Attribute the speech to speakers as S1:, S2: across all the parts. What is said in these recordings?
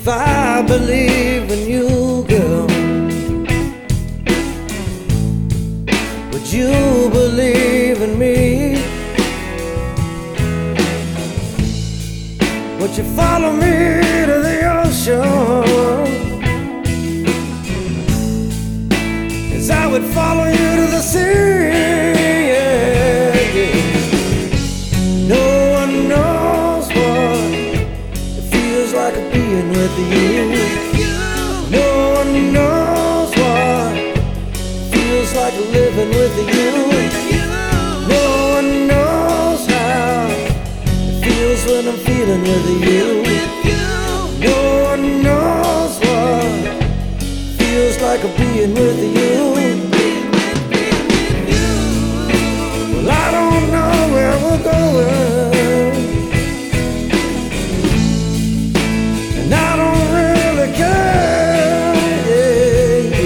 S1: If I believe in you, girl, would you believe in me? Would you follow me to the ocean as I would follow you to the sea? Yeah, yeah. No one knows what it feels like being with you. No one knows what it feels like living with you. No one knows how it feels when I'm feeling with you. No one knows what it feels like being with you. Well, I don't know where we're going, and I don't really care, yeah,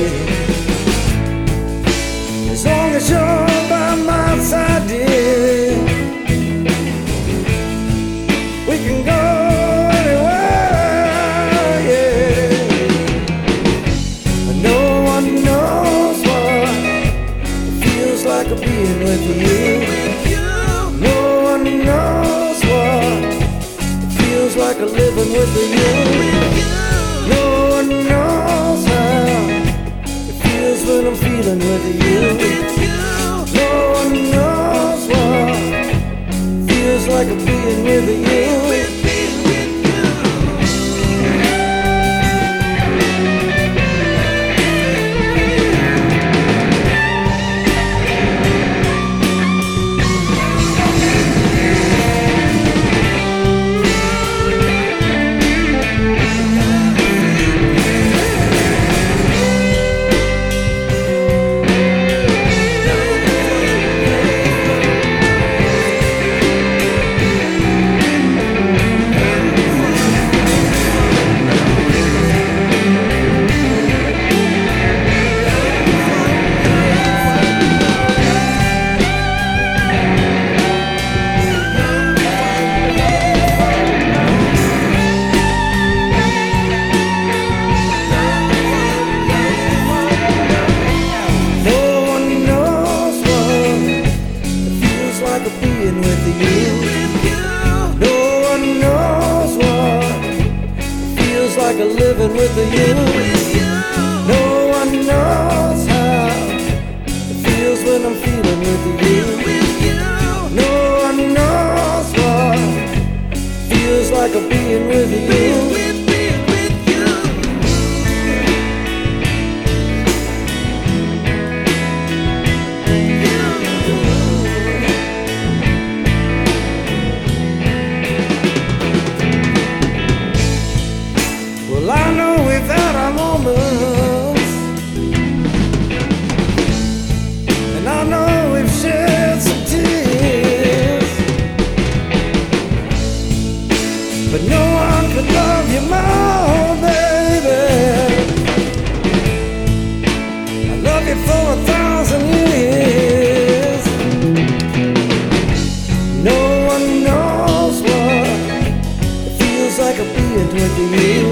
S1: yeah. As long as you're by my side, dear, we can go anywhere, yeah. No one knows what it feels like being with you. No one knows what it feels like living with you. No one knows how it feels when I'm feeling with you. No one knows what it feels like being with you. Being with you. No one knows what it feels like living with you. No one knows how it feels when I'm feeling with you. No one knows what it feels like being with you. Well, I know we've had our moments, and I know we've shed some tears, but no one could love you more, baby. I love you for 1,000 years. No one knows what it feels like being with you.